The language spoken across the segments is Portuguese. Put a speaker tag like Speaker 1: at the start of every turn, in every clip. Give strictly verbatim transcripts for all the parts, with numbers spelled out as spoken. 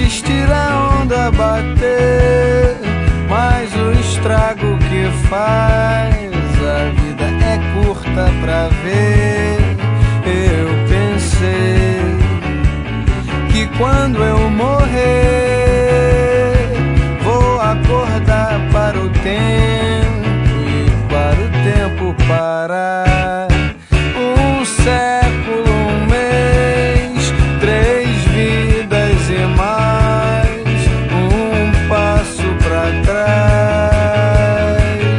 Speaker 1: resistir a onda bater, mas o estrago que faz, a vida é curta pra ver. Eu pensei que quando eu morrer, vou acordar para o tempo e para o tempo parar. Um século, um mês, três vidas e mais, um passo pra trás.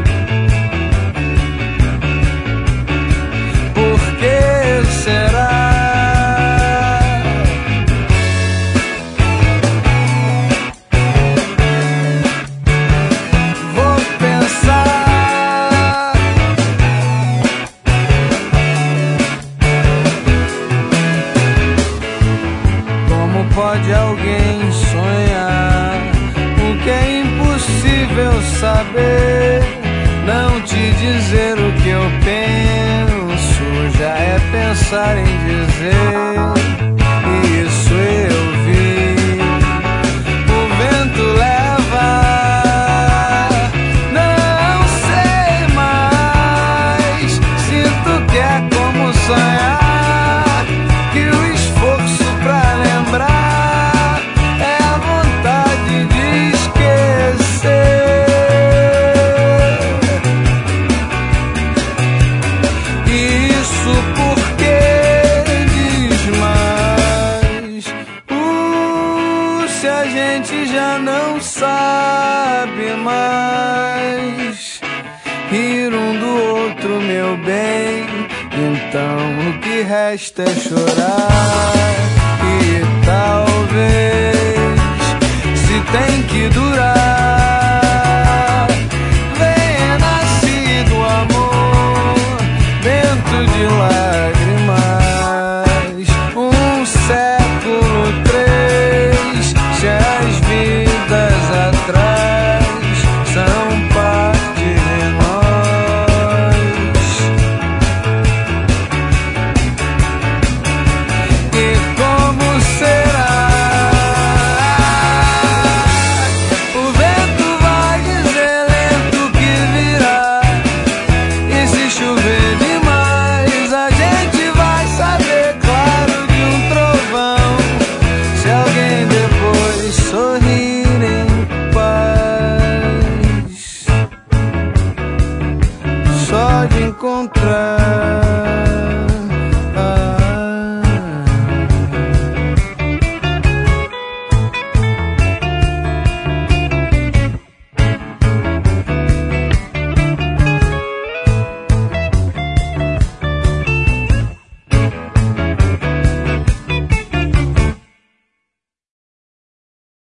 Speaker 1: Por que será? Vou pensar. Como pode alguém sonhar o que é impossível saber? Não te dizer o que eu penso já é pensar em dizer. Isso eu vi. O vento leva, não sei mais. Sinto que é como sonhar, que o esforço pra lembrar é a vontade de esquecer. Isso porque diz mais. Uh, se a gente já não sabe mais rir um do outro, meu bem, então o que resta é chorar. E talvez, se tem que durar, venha nascido o amor dentro de lágrimas. Um século, três, se as vidas atrás são parte de nós. E como será? O vento vai dizer lento que virá. E se chover demais, a gente vai saber, claro, de um trovão. Se alguém depois sorrir em paz, só de encontrar